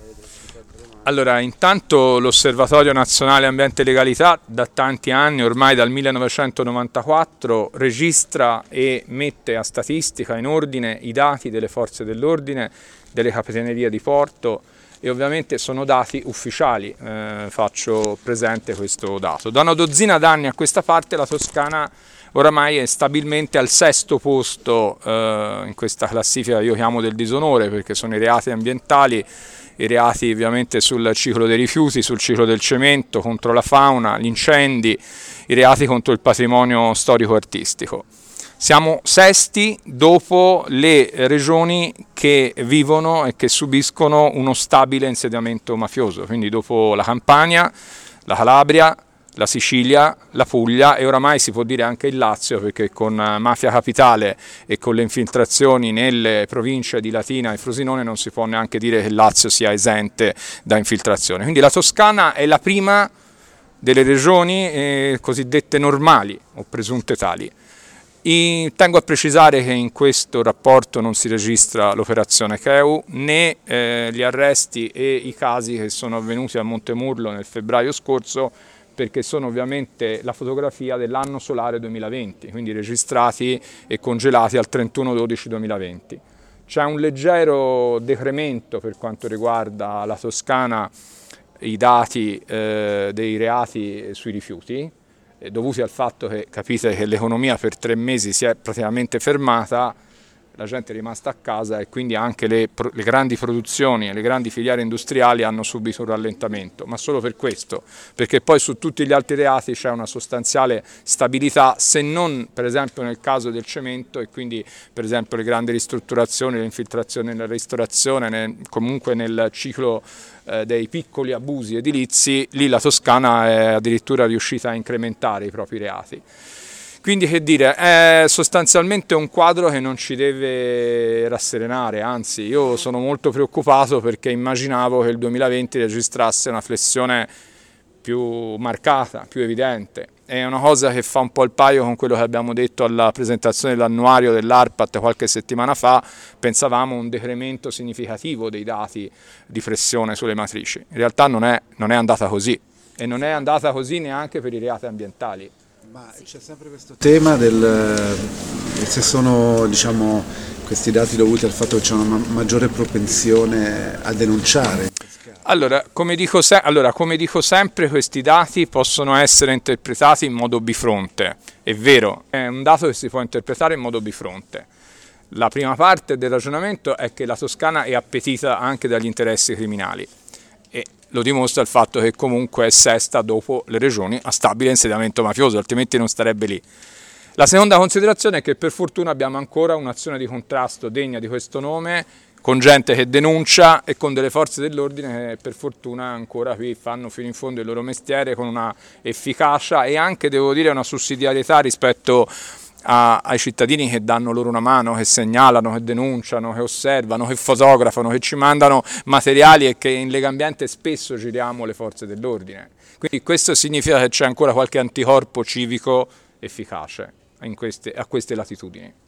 Allora, intanto l'Osservatorio Nazionale Ambiente e Legalità da tanti anni, ormai dal 1994, registra e mette a statistica in ordine i dati delle forze dell'ordine, delle capitanerie di porto e ovviamente sono dati ufficiali, faccio presente questo dato. Da una dozzina d'anni a questa parte la Toscana oramai è stabilmente al sesto posto in questa classifica, io chiamo del disonore, perché sono i reati ambientali, i reati ovviamente sul ciclo dei rifiuti, sul ciclo del cemento, contro la fauna, gli incendi, i reati contro il patrimonio storico-artistico. Siamo sesti dopo le regioni che vivono e che subiscono uno stabile insediamento mafioso, quindi dopo la Campania, la Calabria, la Sicilia, la Puglia e oramai si può dire anche il Lazio, perché con Mafia Capitale e con le infiltrazioni nelle province di Latina e Frosinone non si può neanche dire che il Lazio sia esente da infiltrazione. Quindi la Toscana è la prima delle regioni cosiddette normali o presunte tali. Tengo a precisare che in questo rapporto non si registra l'operazione Cheu né gli arresti e i casi che sono avvenuti a Montemurlo nel febbraio scorso, perché sono ovviamente la fotografia dell'anno solare 2020, quindi registrati e congelati al 31/12/2020. C'è un leggero decremento per quanto riguarda la Toscana, i dati dei reati sui rifiuti, dovuti al fatto che capite che l'economia per 3 mesi si è praticamente fermata, la gente è rimasta a casa e quindi anche le grandi produzioni e le grandi filiere industriali hanno subito un rallentamento, ma solo per questo, perché poi su tutti gli altri reati c'è una sostanziale stabilità, se non per esempio nel caso del cemento e quindi per esempio le grandi ristrutturazioni, le infiltrazioni nella ristorazione, comunque nel ciclo dei piccoli abusi edilizi, lì la Toscana è addirittura riuscita a incrementare i propri reati. Quindi che dire, è sostanzialmente un quadro che non ci deve rasserenare, anzi io sono molto preoccupato perché immaginavo che il 2020 registrasse una flessione più marcata, più evidente. È una cosa che fa un po' il paio con quello che abbiamo detto alla presentazione dell'annuario dell'ARPAT qualche settimana fa, pensavamo un decremento significativo dei dati di flessione sulle matrici. In realtà non è andata così e non è andata così neanche per i reati ambientali. Ma c'è sempre questo tema se sono questi dati dovuti al fatto che c'è una maggiore propensione a denunciare. Allora, come dico sempre, questi dati possono essere interpretati in modo bifronte. È vero, è un dato che si può interpretare in modo bifronte. La prima parte del ragionamento è che la Toscana è appetita anche dagli interessi criminali. Lo dimostra il fatto che comunque è sesta dopo le regioni a stabile insediamento mafioso, altrimenti non starebbe lì. La seconda considerazione è che per fortuna abbiamo ancora un'azione di contrasto degna di questo nome, con gente che denuncia e con delle forze dell'ordine che per fortuna ancora qui fanno fino in fondo il loro mestiere con una efficacia e anche, devo dire, una sussidiarietà rispetto ai cittadini che danno loro una mano, che segnalano, che denunciano, che osservano, che fotografano, che ci mandano materiali e che in Legambiente spesso giriamo le forze dell'ordine. Quindi questo significa che c'è ancora qualche anticorpo civico efficace a queste latitudini.